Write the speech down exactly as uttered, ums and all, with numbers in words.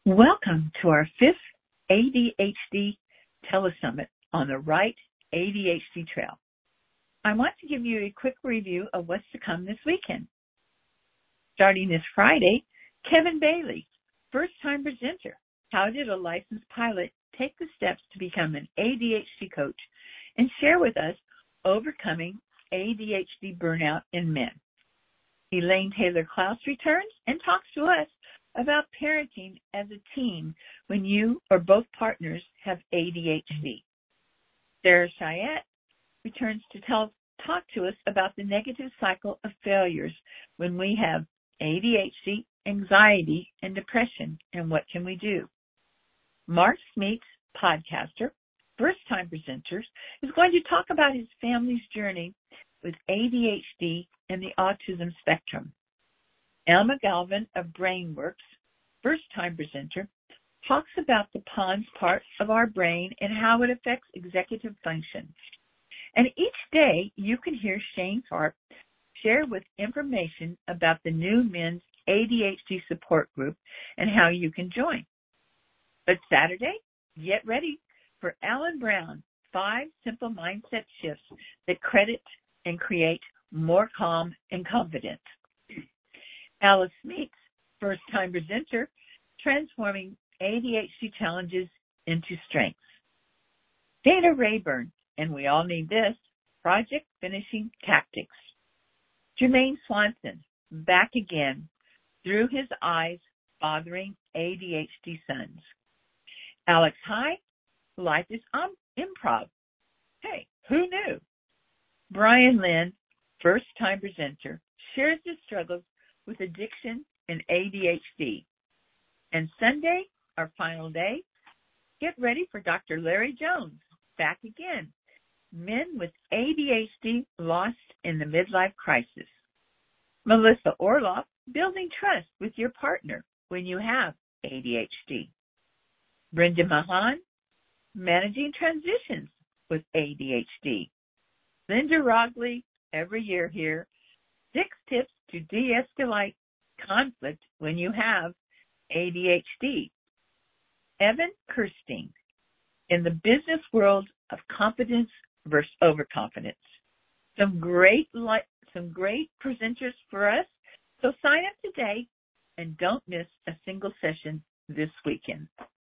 Welcome to our fifth A D H D Telesummit on the Right A D H D Trail. I want to give you a quick review of what's to come this weekend. Starting this Friday, Kevin Bailey, first-time presenter. How did a licensed pilot take the steps to become an A D H D coach and share with us overcoming A D H D burnout in men? Elaine Taylor-Klaus returns and talks to us about parenting as a team when you or both partners have A D H D. Sarah Cheyette returns to tell, talk to us about the negative cycle of failures when we have A D H D, anxiety, and depression, and what can we do. Mark Smeets, podcaster, first-time presenters, is going to talk about his family's journey with A D H D and the autism spectrum. Elma Galvin of BrainWorks, first-time presenter, talks about the pons part of our brain and how it affects executive function. And each day you can hear Shane Tharp share with information about the new men's A D H D support group and how you can join. But Saturday, get ready for Alan Brown, five simple mindset shifts that credit and create more calm and confidence. Alice Smeets, first-time presenter, transforming A D H D challenges into strengths. Dana Rayburn, and we all need this, project finishing tactics. Jermaine Swanson, back again, through his eyes, fathering A D H D sons. Alex High, life is um, improv. Hey, who knew? Brian Lynn, first-time presenter, shares his struggles with addiction and A D H D. And Sunday, our final day, get ready for Doctor Larry Jones, back again. Men with A D H D lost in the midlife crisis. Melissa Orloff, building trust with your partner when you have A D H D. Brenda Mahan, managing transitions with A D H D. Linda Rogley, every year here, six tips to de-escalate conflict when you have A D H D. Evan Kirstein, in the business world of confidence versus overconfidence. Some great li- some great presenters for us. So sign up today and don't miss a single session this weekend.